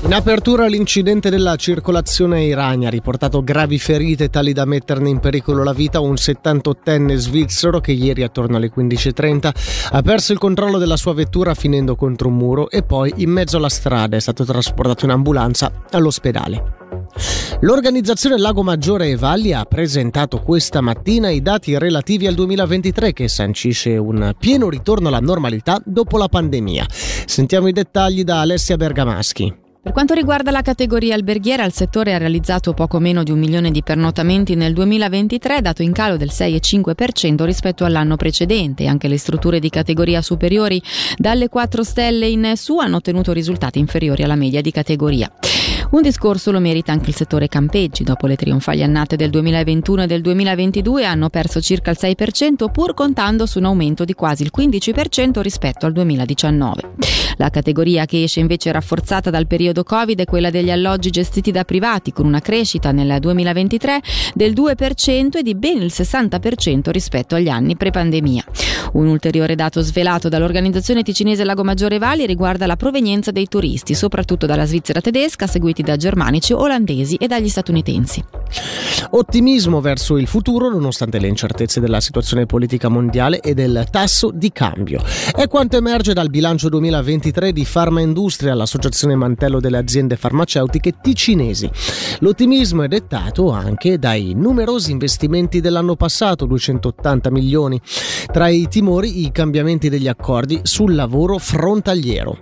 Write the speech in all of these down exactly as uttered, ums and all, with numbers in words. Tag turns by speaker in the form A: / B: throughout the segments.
A: In apertura l'incidente della circolazione ai Ragni ha riportato gravi ferite tali da metterne in pericolo la vita un settantottenne svizzero che ieri attorno alle quindici e trenta ha perso il controllo della sua vettura finendo contro un muro e poi in mezzo alla strada è stato trasportato in ambulanza all'ospedale. L'organizzazione Lago Maggiore e Valli ha presentato questa mattina i dati relativi al duemilaventitré che sancisce un pieno ritorno alla normalità dopo la pandemia. Sentiamo i dettagli da Alessia Bergamaschi.
B: Per quanto riguarda la categoria alberghiera, il settore ha realizzato poco meno di un milione di pernottamenti nel duemilaventitré, dato in calo del sei virgola cinque per cento rispetto all'anno precedente. Anche le strutture di categoria superiori, dalle quattro stelle in su, hanno ottenuto risultati inferiori alla media di categoria. Un discorso lo merita anche il settore campeggi. Dopo le trionfali annate del duemilaventuno e del duemilaventidue hanno perso circa il sei per cento, pur contando su un aumento di quasi il quindici per cento rispetto al duemiladiciannove. La categoria che esce invece rafforzata dal periodo Covid è quella degli alloggi gestiti da privati, con una crescita nel duemilaventitré del due per cento e di ben il sessanta per cento rispetto agli anni pre-pandemia. Un ulteriore dato svelato dall'organizzazione ticinese Lago Maggiore Valli riguarda la provenienza dei turisti, soprattutto dalla Svizzera tedesca, seguiti da germanici, olandesi e dagli statunitensi.
A: Ottimismo verso il futuro nonostante le incertezze della situazione politica mondiale e del tasso di cambio. È quanto emerge dal bilancio duemilaventitré di Farmaindustria, l'associazione mantello delle aziende farmaceutiche ticinesi. L'ottimismo è dettato anche dai numerosi investimenti dell'anno passato, duecentottanta milioni. Tra i timori i cambiamenti degli accordi sul lavoro frontaliero.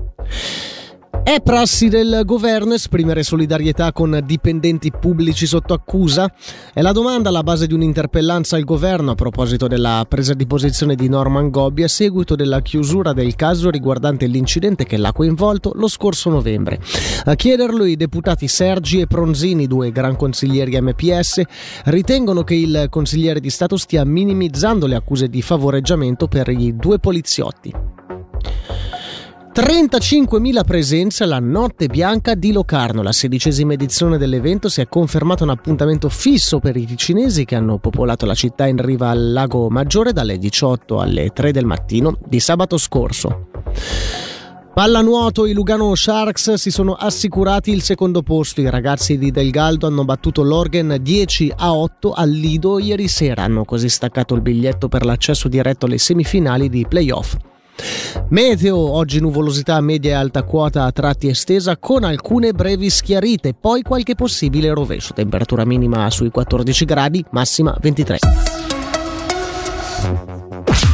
A: È prassi del governo esprimere solidarietà con dipendenti pubblici sotto accusa? È la domanda alla base di un'interpellanza al governo a proposito della presa di posizione di Norman Gobbi a seguito della chiusura del caso riguardante l'incidente che l'ha coinvolto lo scorso novembre. A chiederlo i deputati Sergi e Pronzini, due gran consiglieri M P S, ritengono che il consigliere di Stato stia minimizzando le accuse di favoreggiamento per i due poliziotti. trentacinquemila presenze alla Notte Bianca di Locarno. La sedicesima edizione dell'evento si è confermata un appuntamento fisso per i ticinesi che hanno popolato la città in riva al Lago Maggiore dalle diciotto alle tre del mattino di sabato scorso. Pallanuoto, i Lugano Sharks si sono assicurati il secondo posto. I ragazzi di Del Galdo hanno battuto l'Orgen dieci a otto al Lido ieri sera. Hanno così staccato il biglietto per l'accesso diretto alle semifinali di playoff. Meteo, oggi nuvolosità media e alta quota a tratti estesa con alcune brevi schiarite, poi qualche possibile rovescio, temperatura minima sui quattordici gradi, massima ventitré.